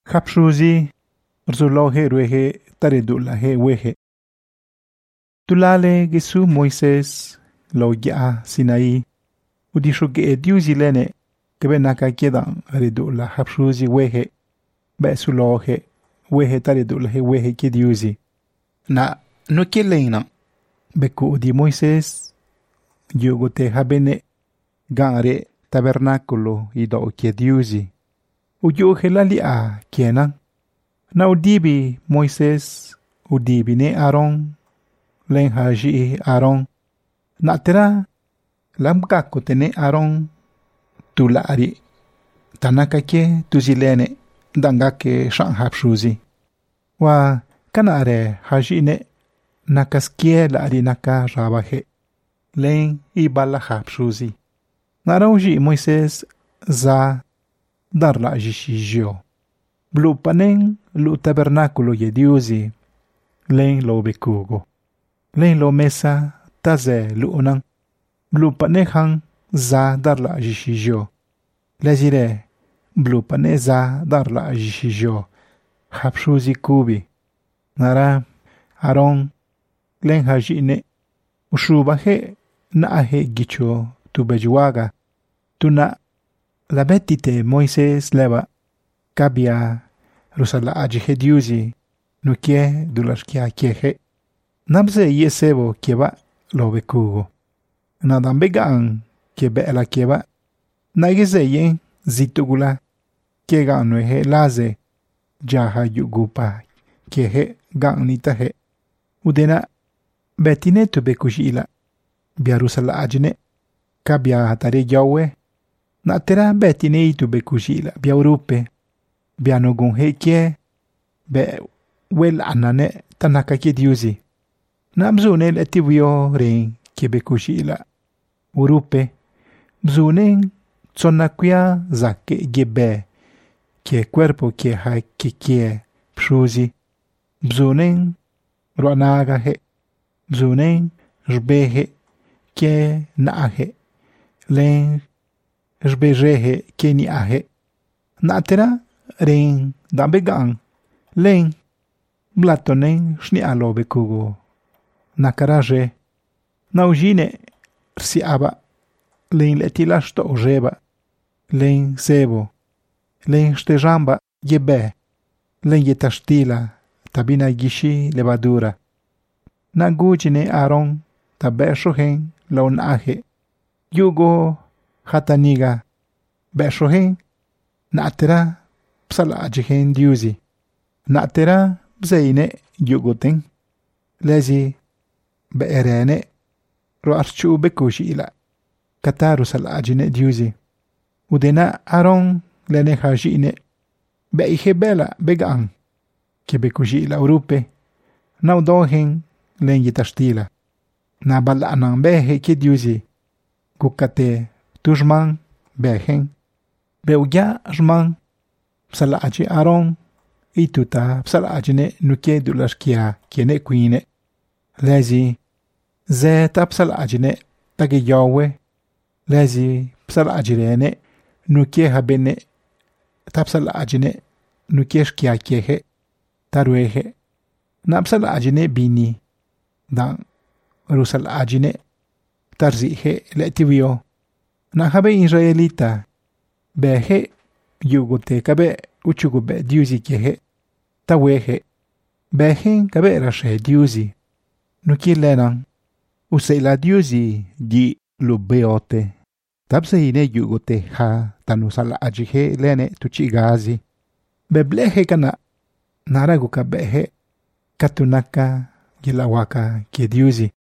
Hapshuzi rzulohe ruehe taridulahe wehe. Tulale Gesu Moises lo ya Sinaí. Udishuge diusi lene kebenaka kedan ridula hapshuzi wehe. Besulohe wehe taridulahe wehe ke diusi. Na no kelena. Beku di Moises yugote habene gare tabernáculo ido ke diusi. Uyuhe lali a kenan. Na udibi Moises udibi ne Aaron len haji Aaron. Na tera lamka kotene Aaron tulari tanaka ke tuzilene dangake shanghapshuzi. Wa kanare haji ne nakaskie lari naka rabaje len ibala hapshuzi. Narauji Moises za darla jishijio. Blu panen lu tabernáculo ye diusi len lo bekugo. Len lo mesa taze lu onan. Blu panehan za darla jishijio. Lezire blu pane za darla jishijio. Hapshuzi kubi. Nara Aaron len hajine ushubaje naahe gicho tu bejuaga. Tuna la betite Moises leva kabia rusala ajihe diusi nukie dulaskia kieje. Nabze yesebo kieba lo bekugo. Nadambegaan kiebe la kieba. Nageze yen zitugula kiega nuehe laze jaha yugupa kieje ganitaje. Udena betine tu bekujila bia rusala ajine kabia hatare yawe. Na tera betine itu bekujila bia urupe bia nogun hekie be wel anane tanaka ke diusi. Na bzune letibio ren ke bekujila urupe bzunen tsonakuya zake gebe ke cuerpo ke ha ke pshuzi bzunen ruanaga he bzunen jbehe ke naahe len jbejehe ke ni ahe. Natera ren dambegan len blatonen shni alobe kugo. Nakaraje naujine rsiaba len letilashto ojeba len sebo len shtejamba yebe len yetashtila tabina gishi levadura. Nagujine Aaron tabeshohen lon ahe yugo hataniga beshohen natera psala ajihen diusi. Natera bzeine yugoten lezi beerene ro archu bekushila kataru sal ajine diusi. Udena Aaron lene hajine beihe bela began ke bekushila urupe naudohen len yitashtila. Na balanan behe ke diusi kukate tujman behen beuya jman psala aji Aaron ituta psala ajine nuke dulaskia kiene kuine lezi ze tapsala ajine tage yawe lezi psala ajirene nuke habene tapsala ajine nuke shkia kiehe taruehe na psala ajine bini dan rusal ajine tarzihe letibio. Na habe Israelita behe yugote kabe uchugube diusi kehe tawehe behen kabe rashe diusi nukilenan useila diusi di lubeote tabsehine yugote ha tanusala ajihe lene tuchigazi beblehe kana naragu kabehe katunaka gilawaka ke diusi